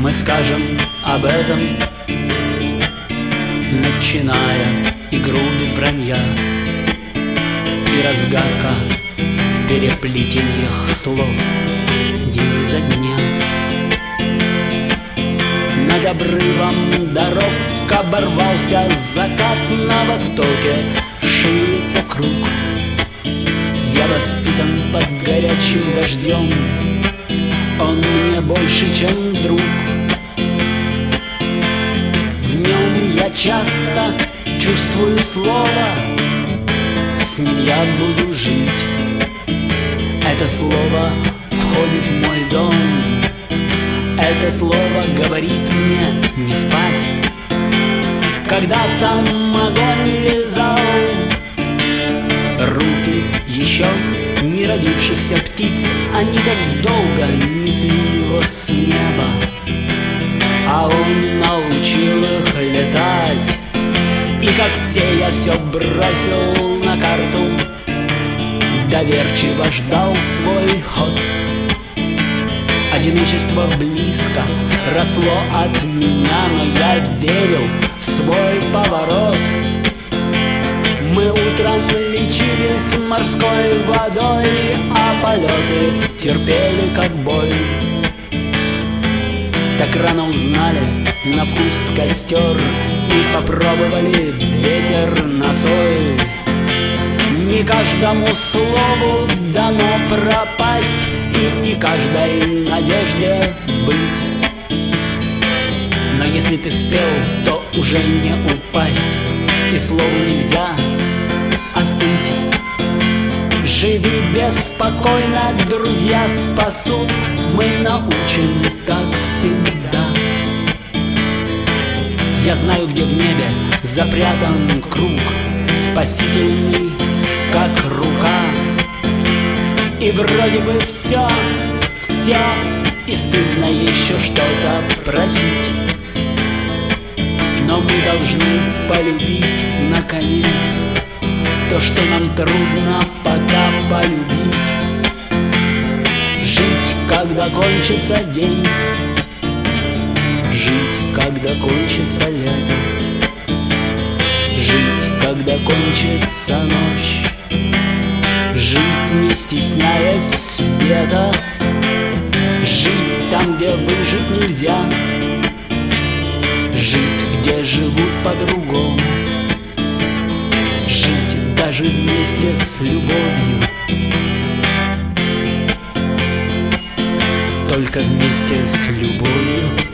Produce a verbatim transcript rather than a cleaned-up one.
мы скажем об этом, начиная игру без вранья. И разгадка в переплетениях слов день за дня. Над обрывом дорог оборвался закат, на востоке ширится круг. Я воспитан под горячим дождем, он мне больше, чем друг. В нем я часто чувствую слово, с ним я буду жить. Это слово входит в мой дом, это слово говорит мне не спать. Когда там огонь лизал руки еще не родившихся птиц, они так долго несли его с неба, а он научил их летать. И как все я все бросил на карту, доверчиво ждал свой ход. Одиночество близко росло от меня, но я верил в свой поворот. Мы утром лечились морской водой, а полеты терпели как боль. Так рано узнали на вкус костер и попробовали ветер на соль. Не каждому слову дано пропасть, и не каждой надежде быть. Но если ты спел, то уже не упасть, и слову нельзя остыть. Живи беспокойно, друзья спасут, мы научены так всегда. Я знаю, где в небе запрятан круг, спасительный, как рука. И вроде бы все, все, и стыдно еще что-то просить. Но мы должны полюбить, наконец, то, что нам трудно пока полюбить. Жить, когда кончится день, жить, когда кончится лето, жить, когда кончится ночь, жить, не стесняясь света, жить там, где выжить нельзя, жить, где живут по-другому, жить даже вместе с любовью, только вместе с любовью.